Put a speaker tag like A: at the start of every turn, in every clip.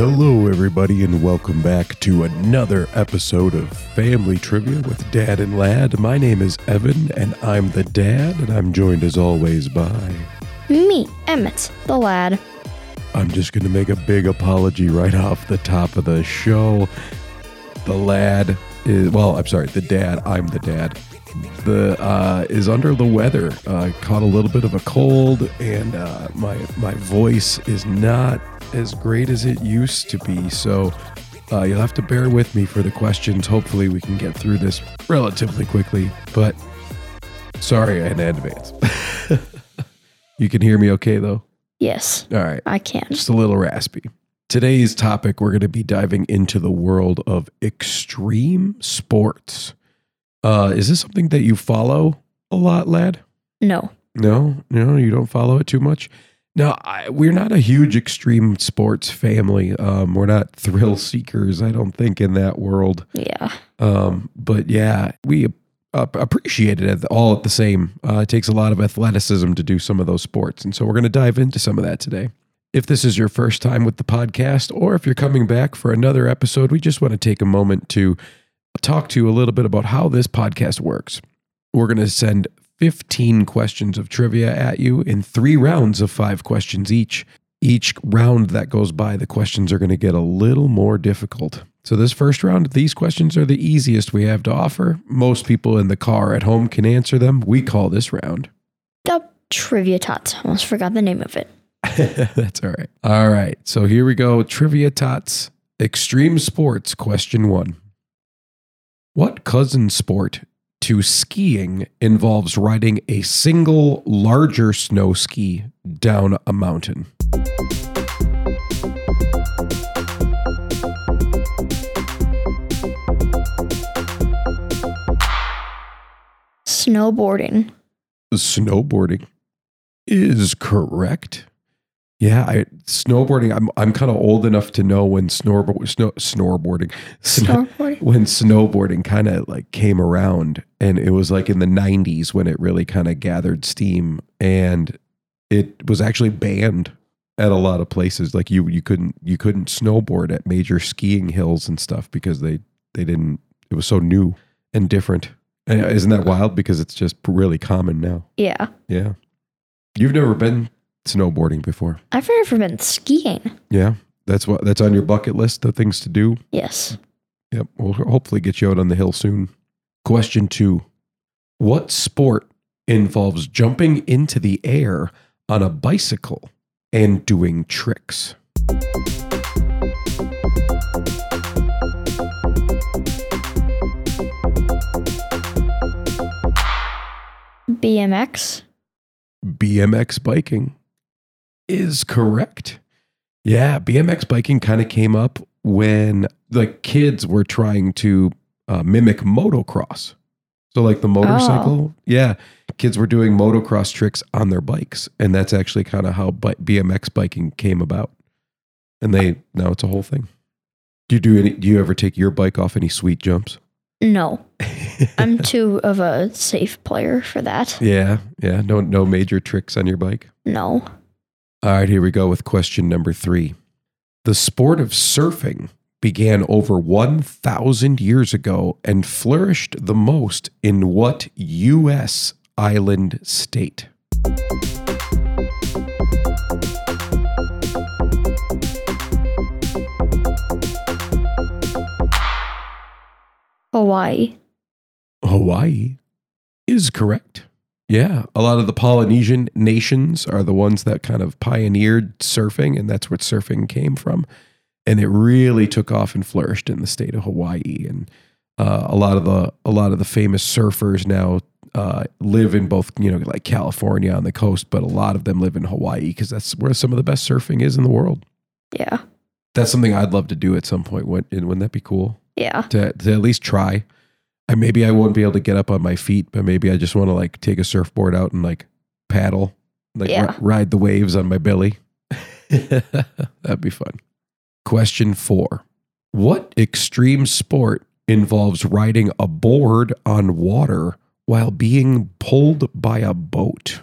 A: Hello, everybody, and welcome back to another episode of Family Trivia with Dad and Lad. My name is Evan, and I'm the dad, and I'm joined as always by...
B: Me, Emmett, the lad.
A: I'm just going to make a big apology right off the top of the show. The lad is... Well, I'm sorry, the dad. I'm the dad. Is under the weather. Caught a little bit of a cold, and my voice is not as great as it used to be, so you'll have to bear with me for the questions. Hopefully we can get through this relatively quickly, but sorry in advance. You can hear me okay, though?
B: Yes.
A: All right.
B: I can.
A: Just a little raspy. Today's topic, we're going to be diving into the world of extreme sports. Is this something that you follow a lot, lad?
B: No.
A: No, you don't follow it too much? No, we're not a huge extreme sports family. We're not thrill seekers, I don't think, in that world.
B: Yeah.
A: But yeah, we appreciate it all at the same. It takes a lot of athleticism to do some of those sports. And so we're going to dive into some of that today. If this is your first time with the podcast, or if you're coming back for another episode, we just want to take a moment to talk to you a little bit about how this podcast works. We're going to send 15 questions of trivia at you in 3 rounds of 5 questions each. Each round that goes by, the questions are going to get a little more difficult. So this first round, these questions are the easiest we have to offer. Most people in the car at home can answer them. We call this round
B: Trivia Tots. Almost forgot the name of it.
A: That's all right. All right. So here we go. Trivia Tots. Extreme sports, question 1. What cousin sport to skiing involves riding a single larger snow ski down a mountain?
B: Snowboarding.
A: Snowboarding is correct. Yeah, snowboarding. I'm kind of old enough to know when snowboarding when snowboarding kind of like came around, and it was like in the 90s when it really kind of gathered steam, and it was actually banned at a lot of places. Like you couldn't snowboard at major skiing hills and stuff because they didn't. It was so new and different. And isn't that wild? Because it's just really common now.
B: Yeah.
A: Yeah. You've never been snowboarding before?
B: I've never been skiing.
A: Yeah, that's on your bucket list of things to do.
B: Yes.
A: Yep, we'll hopefully get you out on the hill soon. Question 2. What sport involves jumping into the air on a bicycle and doing tricks?
B: BMX.
A: BMX biking is correct. Yeah, BMX biking kind of came up when the kids were trying to mimic motocross. So like the motorcycle, yeah, kids were doing motocross tricks on their bikes, and that's actually kind of how BMX biking came about. And now it's a whole thing. Do you ever take your bike off any sweet jumps?
B: No. I'm too of a safe player for that.
A: Yeah. No major tricks on your bike?
B: No.
A: All right, here we go with question number 3. The sport of surfing began over 1,000 years ago and flourished the most in what U.S. island state?
B: Hawaii.
A: Hawaii is correct. Yeah, a lot of the Polynesian nations are the ones that kind of pioneered surfing, and that's where surfing came from. And it really took off and flourished in the state of Hawaii. And a lot of the famous surfers now live in both, like California on the coast, but a lot of them live in Hawaii because that's where some of the best surfing is in the world.
B: Yeah.
A: That's something I'd love to do at some point. Wouldn't that be cool?
B: Yeah.
A: To at least try. Maybe I won't be able to get up on my feet, but maybe I just want to like take a surfboard out and like paddle, like ride the waves on my belly. That'd be fun. Question 4. What extreme sport involves riding a board on water while being pulled by a boat?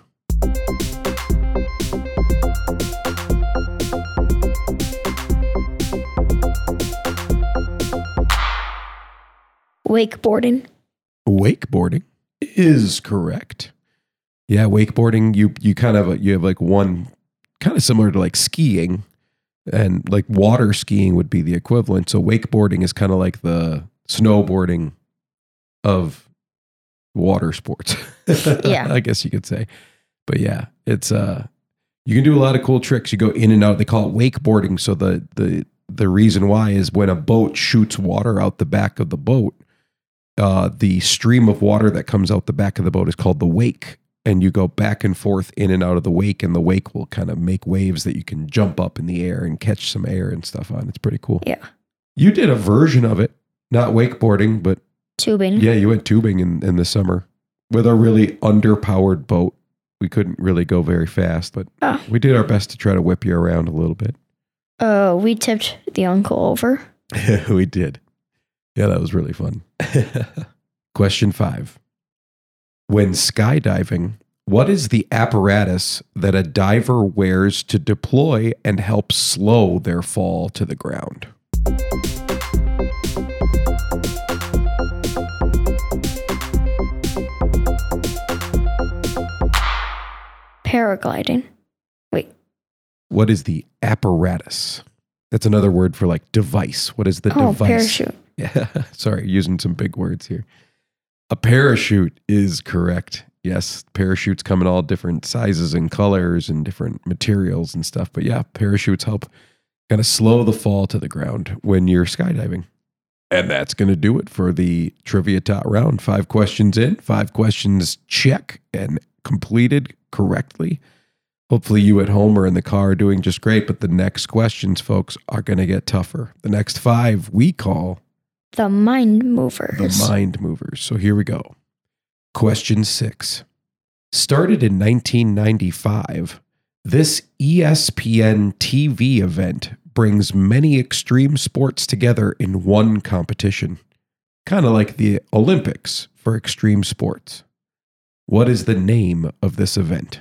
B: Wakeboarding.
A: Wakeboarding is correct. Yeah, wakeboarding, you have like one kind of similar to like skiing, and like water skiing would be the equivalent. So wakeboarding is kind of like the snowboarding of water sports.
B: Yeah.
A: I guess you could say. But yeah, it's you can do a lot of cool tricks. You go in and out. They call it wakeboarding. So the reason why is when a boat shoots water out the back of the boat, the stream of water that comes out the back of the boat is called the wake. And you go back and forth in and out of the wake, and the wake will kind of make waves that you can jump up in the air and catch some air and stuff on. It's pretty cool.
B: Yeah.
A: You did a version of it, not wakeboarding, but
B: Tubing.
A: yeah, you went tubing in the summer with a really underpowered boat. We couldn't really go very fast, but we did our best to try to whip you around a little bit.
B: We tipped the uncle over.
A: We did. Yeah, that was really fun. Question 5. When skydiving, what is the apparatus that a diver wears to deploy and help slow their fall to the ground?
B: Paragliding. Wait.
A: What is the apparatus? That's another word for like device. What is the device?
B: Parachute.
A: Yeah, sorry, using some big words here. A parachute is correct. Yes, parachutes come in all different sizes and colors and different materials and stuff. But yeah, parachutes help kind of slow the fall to the ground when you're skydiving. And that's going to do it for the Trivia Tot round. 5 questions in, 5 questions check and completed correctly. Hopefully you at home or in the car are doing just great. But the next questions, folks, are going to get tougher. The next 5 we call
B: the mind movers.
A: The mind movers. So here we go. Question 6. Started in 1995, this ESPN TV event brings many extreme sports together in one competition. Kind of like the Olympics for extreme sports. What is the name of this event?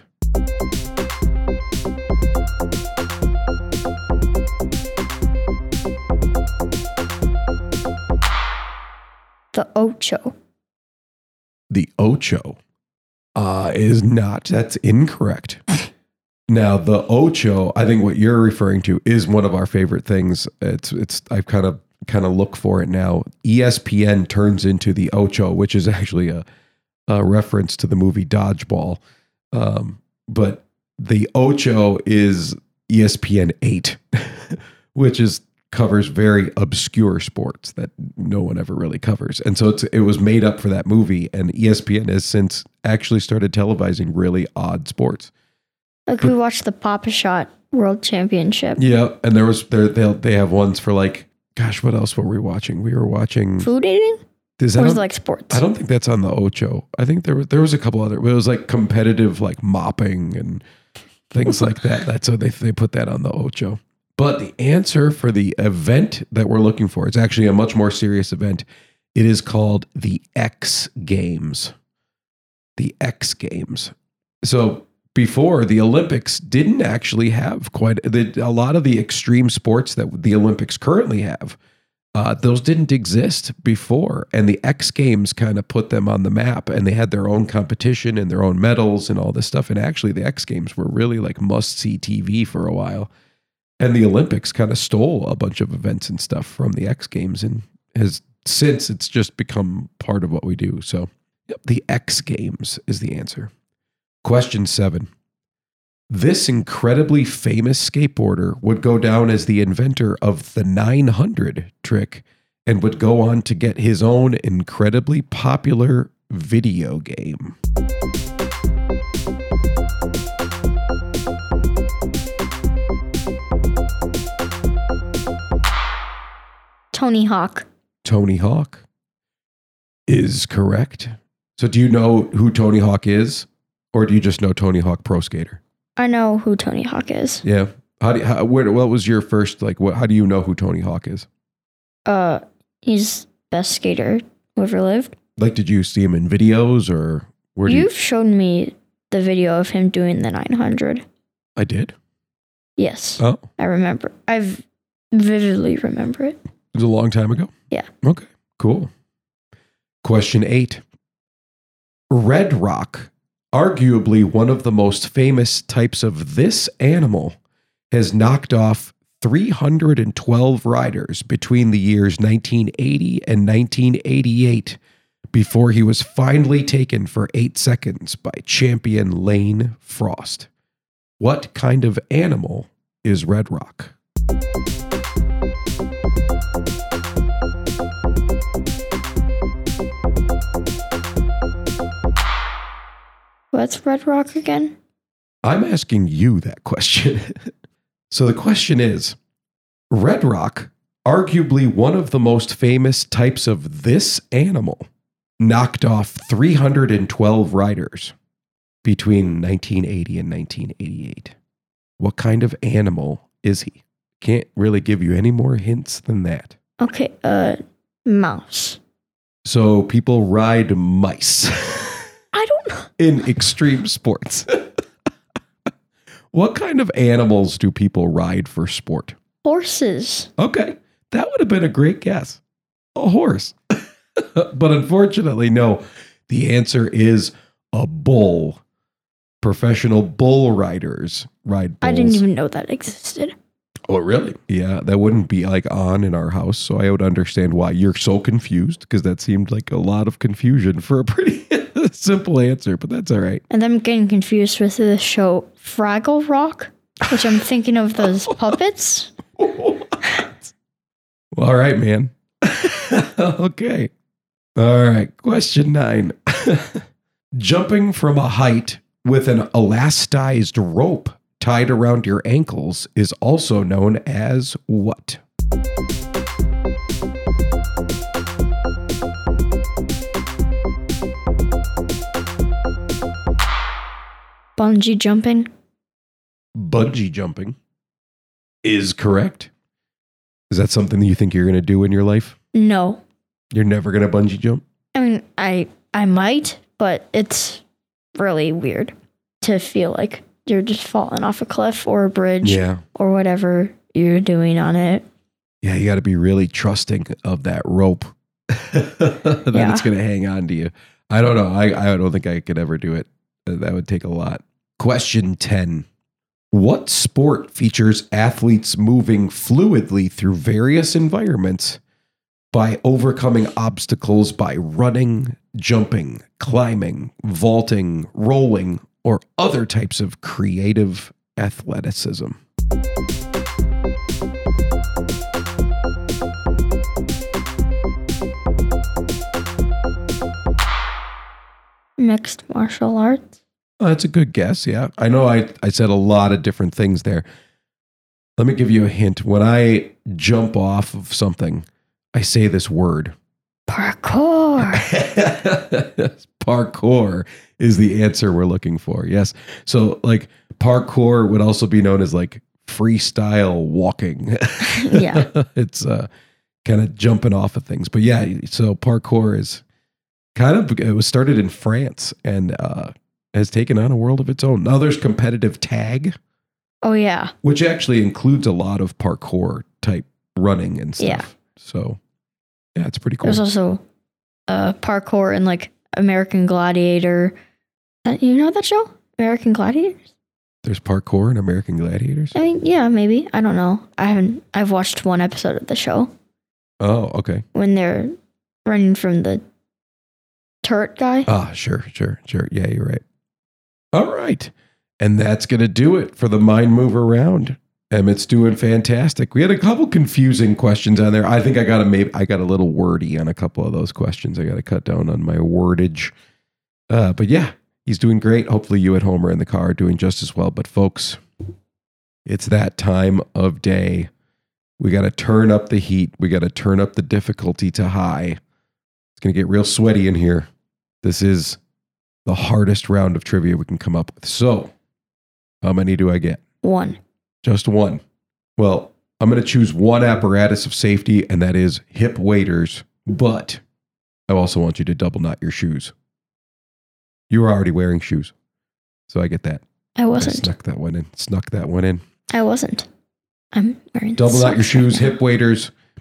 B: The Ocho.
A: The Ocho is not. That's incorrect. Now, the Ocho, I think what you're referring to is one of our favorite things. It's. I've kind of look for it now. ESPN turns into the Ocho, which is actually a reference to the movie Dodgeball. But the Ocho is ESPN 8, which covers very obscure sports that no one ever really covers. And so it was made up for that movie, and ESPN has since actually started televising really odd sports.
B: Like we watched the Pop-A-Shot World Championship.
A: Yeah, and they have ones for like, gosh, what else were we watching? We were watching
B: food eating? Or was it like sports?
A: I don't think that's on the Ocho. I think there was a couple other, it was like competitive like mopping and things like that. That's so they put that on the Ocho. But the answer for the event that we're looking for, it's actually a much more serious event. It is called the X Games. The X Games. So before, the Olympics didn't actually have a lot of the extreme sports that the Olympics currently have. Those didn't exist before. And the X Games kind of put them on the map, and they had their own competition and their own medals and all this stuff. And actually, the X Games were really like must-see TV for a while. And the Olympics kind of stole a bunch of events and stuff from the X Games, and since it's just become part of what we do. So yep, the X Games is the answer. Question 7. This incredibly famous skateboarder would go down as the inventor of the 900 trick and would go on to get his own incredibly popular video game.
B: Tony Hawk.
A: Tony Hawk is correct. So do you know who Tony Hawk is? Or do you just know Tony Hawk Pro Skater?
B: I know who Tony Hawk is.
A: Yeah. What was your first, how do you know who Tony Hawk is?
B: He's best skater who ever lived.
A: Like, did you see him in videos or where
B: You've shown me the video of him doing the 900.
A: I did?
B: Yes.
A: Oh.
B: I remember. I vividly remember it.
A: It was a long time ago?
B: Yeah.
A: Okay, cool. Question 8. Red rock, arguably one of the most famous types of this animal, has knocked off 312 riders between the years 1980 and 1988 before he was finally taken for 8 seconds by champion Lane Frost. What kind of animal is Red Rock?
B: What's Red Rock again?
A: I'm asking you that question. So the question is, Red Rock, arguably one of the most famous types of this animal, knocked off 312 riders between 1980 and 1988. What kind of animal is he? Can't really give you any more hints than that.
B: Okay, mouse.
A: So people ride mice
B: I don't know.
A: in extreme sports. What kind of animals do people ride for sport?
B: Horses.
A: Okay, that would have been a great guess. A horse. But unfortunately, no. The answer is a bull. Professional bull riders ride bulls.
B: I didn't even know that existed.
A: Oh, really? Yeah, that wouldn't be like on in our house, so I would understand why you're so confused, because that seemed like a lot of confusion for a pretty simple answer, but that's all right.
B: And then I'm getting confused with the show Fraggle Rock, which I'm thinking of those puppets.
A: What? Well, all right, man. Okay. All right. Question 9. Jumping from a height with an elasticized rope tied around your ankles is also known as what?
B: Bungee jumping.
A: Bungee jumping is correct. Is that something that you think you're going to do in your life?
B: No.
A: You're never going to bungee jump?
B: I mean, I might, but it's really weird to feel like you're just falling off a cliff or a bridge or whatever you're doing on it.
A: Yeah, you got to be really trusting of that rope that it's going to hang on to you. I don't know. I don't think I could ever do it. That would take a lot. Question 10. What sport features athletes moving fluidly through various environments by overcoming obstacles by running, jumping, climbing, vaulting, rolling, or other types of creative athleticism?
B: Mixed martial arts.
A: Oh, that's a good guess, yeah. I know I said a lot of different things there. Let me give you a hint. When I jump off of something, I say this word.
B: Parkour.
A: Parkour is the answer we're looking for. Yes. So like parkour would also be known as like freestyle walking.
B: Yeah.
A: It's kind of jumping off of things. But yeah, so parkour is it was started in France and has taken on a world of its own. Now there's competitive tag.
B: Oh, yeah.
A: Which actually includes a lot of parkour type running and stuff.
B: Yeah.
A: So yeah, it's pretty cool.
B: There's also parkour in like American Gladiator. You know that show? American Gladiators?
A: There's parkour in American Gladiators?
B: I mean, yeah, maybe. I don't know. I've watched one episode of the show.
A: Oh, okay.
B: When they're running from the turret guy.
A: Ah, sure. Yeah, you're right. All right. And that's going to do it for the Mind Mover round. Emmett's doing fantastic. We had a couple confusing questions on there. I think I got a little wordy on a couple of those questions. I got to cut down on my wordage. But yeah, he's doing great. Hopefully you at home or in the car are doing just as well. But folks, it's that time of day. We got to turn up the heat. We got to turn up the difficulty to high. It's going to get real sweaty in here. This is the hardest round of trivia we can come up with. So, how many do I get?
B: 1.
A: Just 1. Well, I'm going to choose one apparatus of safety, and that is hip waders. But I also want you to double knot your shoes. You were already wearing shoes, so I get that.
B: I wasn't.
A: I snuck that one in.
B: I wasn't. I'm wearing
A: double knot your
B: socks
A: shoes,
B: right now.
A: hip waders.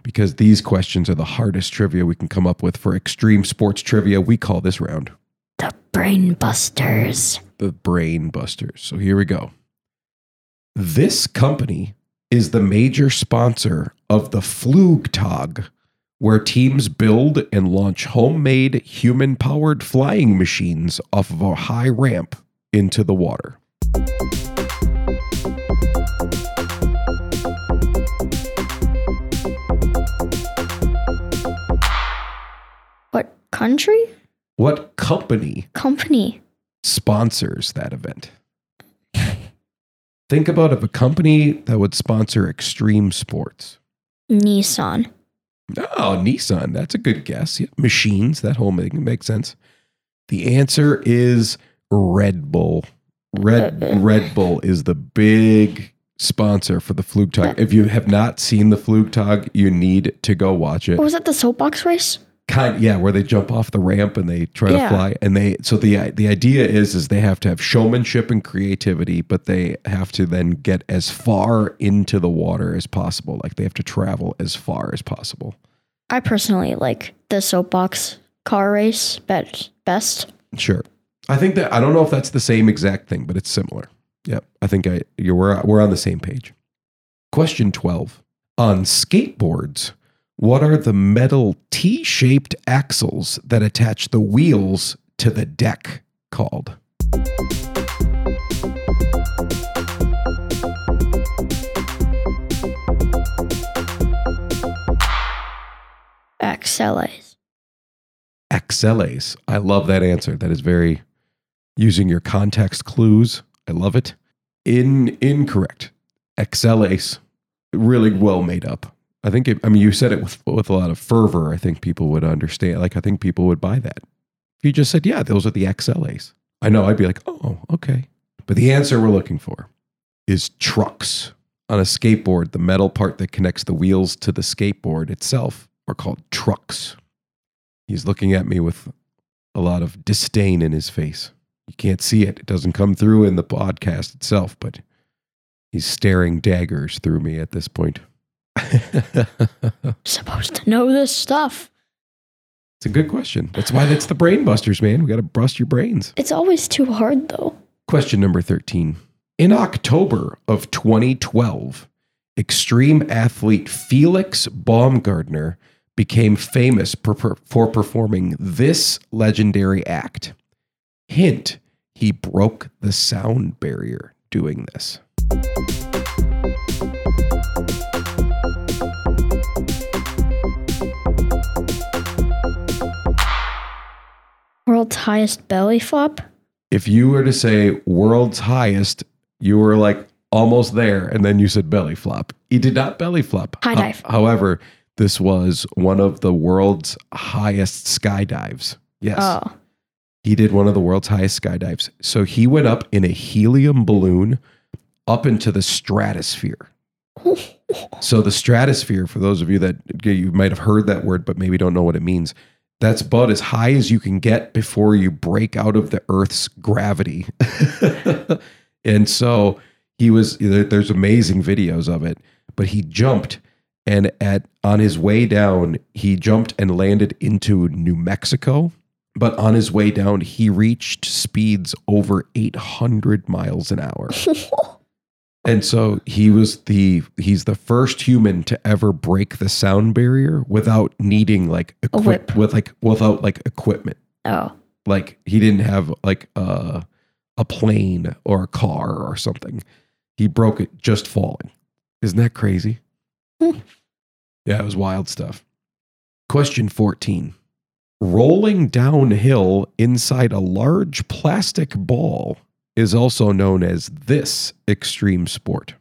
A: because these questions are the hardest trivia we can come up with for extreme sports trivia. We call this round
B: the Brain Busters.
A: The Brain Busters. So here we go. This company is the major sponsor of the Flugtag, where teams build and launch homemade human-powered flying machines off of a high ramp into the water.
B: What country?
A: What company sponsors that event? Think about if a company that would sponsor extreme sports.
B: Nissan.
A: Oh, Nissan. That's a good guess. Yeah. Machines, that whole thing makes sense. The answer is Red Bull. Red Bull is the big sponsor for the Flugtag. If you have not seen the Flugtag, you need to go watch it.
B: Was that the soapbox race?
A: Where they jump off the ramp and they try to fly. And the idea is they have to have showmanship and creativity, but they have to then get as far into the water as possible. Like they have to travel as far as possible.
B: I personally like the soapbox car race best.
A: Sure. I think I don't know if that's the same exact thing, but it's similar. Yep. I think we're on the same page. Question 12. On skateboards, what are the metal T-shaped axles that attach the wheels to the deck called?
B: Axles.
A: Axles. I love that answer. That is very using your context clues. I love it. Incorrect. Axles. Really well made up. I think you said it with a lot of fervor. I think people would understand. Like, I think people would buy that. If you just said, yeah, those are the XLAs. I know, I'd be like, oh, okay. But the answer we're looking for is trucks. On a skateboard, the metal part that connects the wheels to the skateboard itself are called trucks. He's looking at me with a lot of disdain in his face. You can't see it. It doesn't come through in the podcast itself, but he's staring daggers through me at this point.
B: Supposed to know this stuff.
A: It's a good question. That's why that's the Brain Busters, man. We got to bust your brains.
B: It's always too hard, though.
A: Question number 13. In October of 2012, extreme athlete Felix Baumgartner became famous for performing this legendary act. Hint, he broke the sound barrier doing this.
B: World's highest belly flop?
A: If you were to say world's highest, you were like almost there, and then you said belly flop. He did not belly flop.
B: High dive.
A: However, this was one of the world's highest skydives. Yes.
B: Oh.
A: He did one of the world's highest skydives. So he went up in a helium balloon up into the stratosphere. So the stratosphere, for those of you that you might have heard that word, but maybe don't know what it means, that's about as high as you can get before you break out of the Earth's gravity. And so there's amazing videos of it, but he jumped, and on his way down, he jumped and landed into New Mexico. But on his way down, he reached speeds over 800 miles an hour. And so he's the first human to ever break the sound barrier without needing without equipment.
B: Oh.
A: Like he didn't have like a plane or a car or something. He broke it just falling. Isn't that crazy? Yeah, it was wild stuff. Question 14. Rolling downhill inside a large plastic ball is also known as this extreme sport.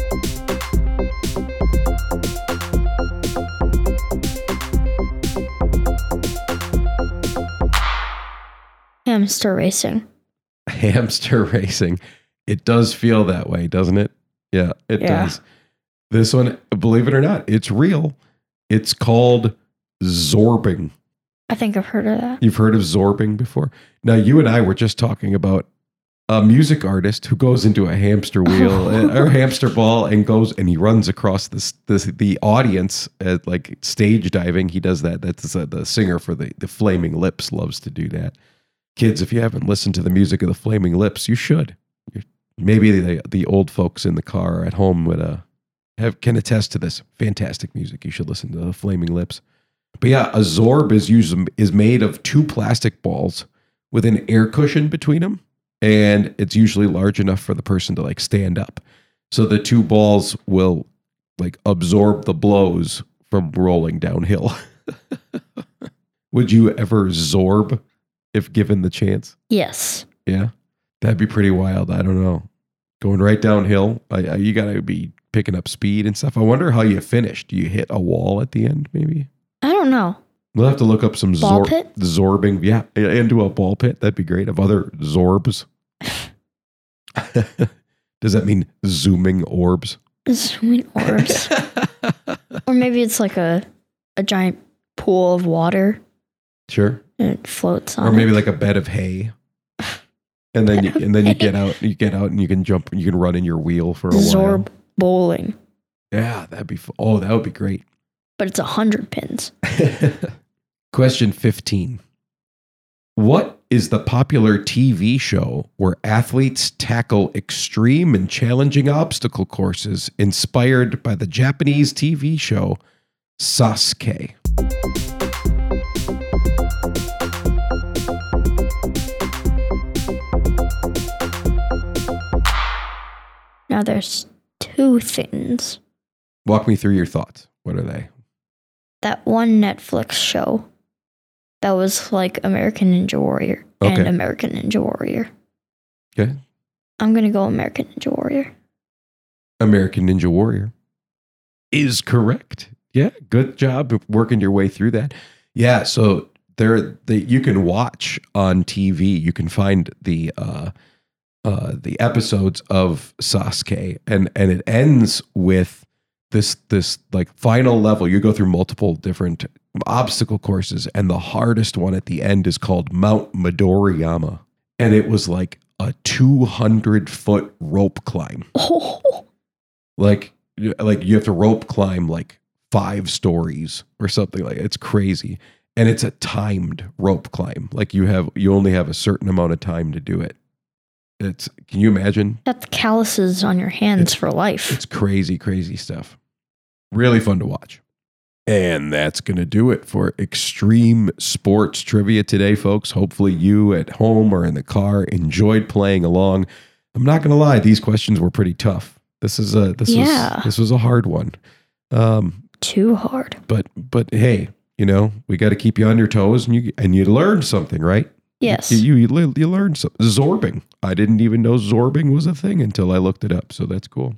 B: Hamster racing.
A: Hamster racing. It does feel that way, doesn't it? Yeah, it does. This one, believe it or not, it's real. It's called zorbing.
B: I think I've heard of that.
A: You've heard of zorbing before? Now, you and I were just talking about a music artist who goes into a hamster wheel or hamster ball and goes and he runs across the audience at like stage diving. He does that. That's the singer for the Flaming Lips loves to do that. Kids, if you haven't listened to the music of the Flaming Lips, you should. Maybe the old folks in the car or at home would can attest to this. Fantastic music. You should listen to the Flaming Lips. But yeah, a Zorb is made of 2 plastic balls with an air cushion between them. And it's usually large enough for the person to like stand up. So the 2 balls will like absorb the blows from rolling downhill. Would you ever Zorb if given the chance?
B: Yes.
A: Yeah. That'd be pretty wild. I don't know. Going right downhill. You got to be picking up speed and stuff. I wonder how you finish. Do you hit a wall at the end maybe?
B: I don't know.
A: We'll have to look up some zorbing. Yeah, into a ball pit. That'd be great. Of other Zorbs. Does that mean zooming orbs?
B: Zooming orbs. Or maybe it's like a giant pool of water.
A: Sure.
B: And it floats on.
A: Or maybe like a bed of hay. And then you get out and you can jump and you can run in your wheel for a while.
B: Zorb bowling.
A: Yeah, that'd be that would be great.
B: But it's 100 pins.
A: Question 15. What is the popular TV show where athletes tackle extreme and challenging obstacle courses inspired by the Japanese TV show Sasuke?
B: Now there's 2 things.
A: Walk me through your thoughts. What are they?
B: That one Netflix show that was like American Ninja Warrior and American Ninja Warrior.
A: Okay.
B: I'm going to go American Ninja Warrior.
A: American Ninja Warrior is correct. Yeah, good job working your way through that. Yeah, so you can watch on TV. You can find the episodes of Sasuke, and it ends with this like final level. You go through multiple different obstacle courses, and the hardest one at the end is called Mount Midoriyama, and it was like a 200-foot rope climb.
B: Oh.
A: Like you have to rope climb like 5 stories or something like that. It's crazy. And it's a timed rope climb. Like you only have a certain amount of time to do it. Can you imagine?
B: That's calluses on your hands for life.
A: It's crazy, crazy stuff. Really fun to watch. And that's going to do it for Extreme Sports Trivia today, folks. Hopefully you at home or in the car enjoyed playing along. I'm not going to lie, these questions were pretty tough. This was a hard one.
B: Too hard.
A: But hey, we got to keep you on your toes, and you learned something, right?
B: Yes.
A: You learned something. Zorbing. I didn't even know zorbing was a thing until I looked it up. So that's cool.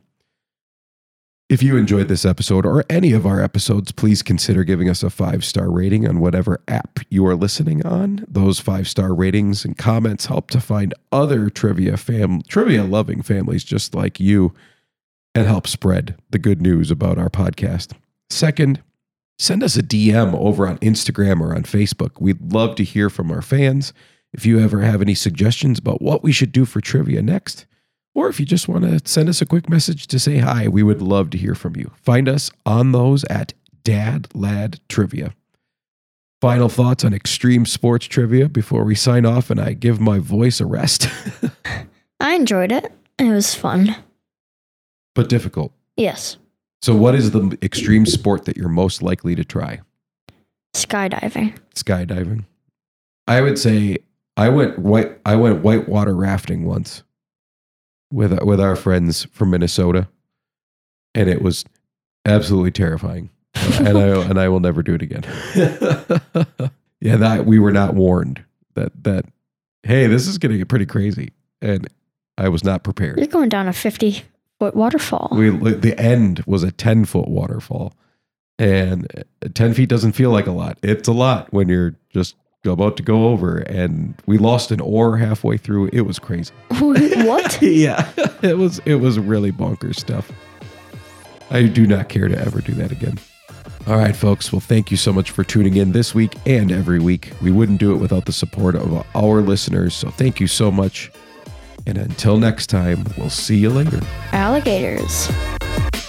A: If you enjoyed this episode or any of our episodes, please consider giving us a 5-star rating on whatever app you are listening on. Those 5-star ratings and comments help to find other trivia-loving families just like you and help spread the good news about our podcast. Second, send us a DM over on Instagram or on Facebook. We'd love to hear from our fans. If you ever have any suggestions about what we should do for trivia next, or if you just want to send us a quick message to say hi, we would love to hear from you. Find us on those at Dad Lad Trivia. Final thoughts on Extreme Sports Trivia before we sign off and I give my voice a rest.
B: I enjoyed it. It was fun.
A: But difficult.
B: Yes.
A: So what is the extreme sport that you're most likely to try?
B: Skydiving.
A: Skydiving. I would say I went whitewater rafting once with our friends from Minnesota, and it was absolutely terrifying. And I will never do it again. Yeah, that we were not warned that hey, this is going to get pretty crazy, and I was not prepared.
B: You're going down a 50-foot waterfall.
A: The end was a 10-foot waterfall, and 10 feet doesn't feel like a lot. It's a lot when you're just about to go over, and we lost an oar halfway through. It was crazy.
B: What?
A: Yeah, it was really bonkers stuff. I do not care to ever do that again. All right, folks. Well, thank you so much for tuning in this week and every week. We wouldn't do it without the support of our listeners. So thank you so much. And until next time, we'll see you later.
B: Alligators.